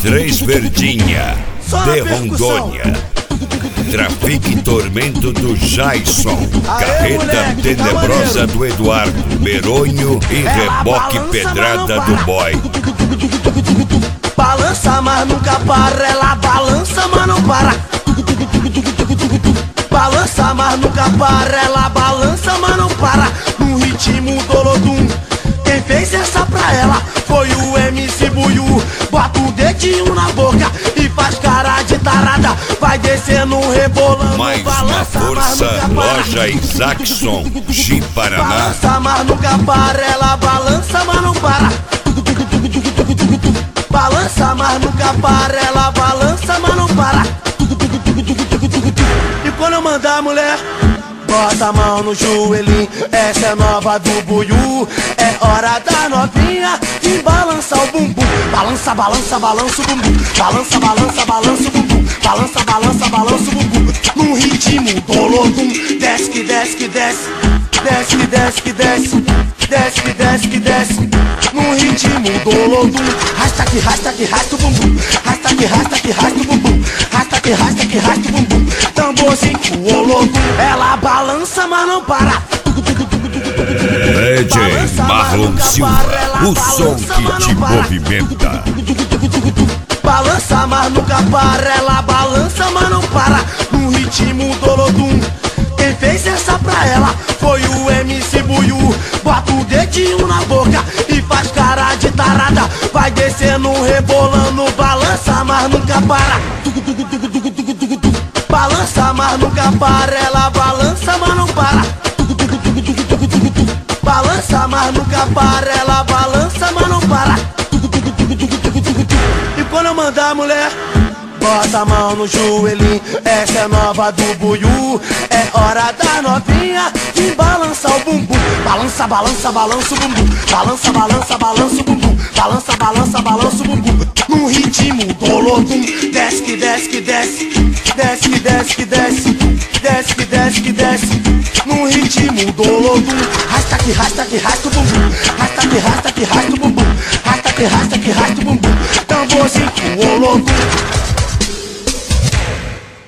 Três Verdinha, de Rondônia. Trafique Tormento do Jason. Carreta Tenebrosa do Eduardo. Meronho e Reboque Pedrada do Boy. Balança, mas nunca para. Ela balança, mas não para. Balança, mas nunca para. Ela balança, mas não para. No ritmo do Lodum. Quem fez essa pra ela foi o MC Buiú. Bota o dedinho na boca e faz cara de tarada. Vai descendo, rebolando. Mais uma força, loja Isaacson, Gi Paraná. Balança, mas nunca para. Ela balança, mas não para. Balança, mas nunca para. Ela balança, mas não para. E quando eu mandar a mulher, bota a mão no joelhinho. Essa é nova do Buiú. É hora da novinha de balançar o bumbum. Balança, balança, balança o bumbum. Balança, balança, balança o bumbum. Balança, balança, balança o bumbum. No ritmo do Lodum. Desce que desce que desce. Desce que desce que desce. Desce que desce que desce. No ritmo do Lodum. Rasta que rasta o bumbum. Rasta que rasta o bumbum. Rasta que rasta o bumbum. Tamborzinho com o Lodum. Ela balança, mas não para. DJ Marlon Silva, o som que te movimenta. Balança, mas nunca para. Ela balança, mas não para. No ritmo do Lodum. Quem fez essa pra ela foi o MC Buiú. Bota o dedinho na boca e faz cara de tarada. Vai descendo, rebolando. Balança, mas nunca para. Balança, mas nunca para. Ela balança, mas não para. Balança, mas nunca para. Ela balança, mas não para. E quando eu mandar a mulher, bota a mão no joelhinho. Essa é nova do Buiú. É hora da novinha de balançar o bumbum. Balança, balança, balança o bumbum. Balança, balança, balança o bumbum. Balança, balança, balança o bumbum. No ritmo do Lodum. Desce que desce que desce. Desce que desce que desce. Desce que desce que desce. No ritmo do Lodum. Rasta que rasta o bumbum. Rasta que rasta o bumbum. Rasta que rasta o bumbum. Tamborzinho com o Lodum.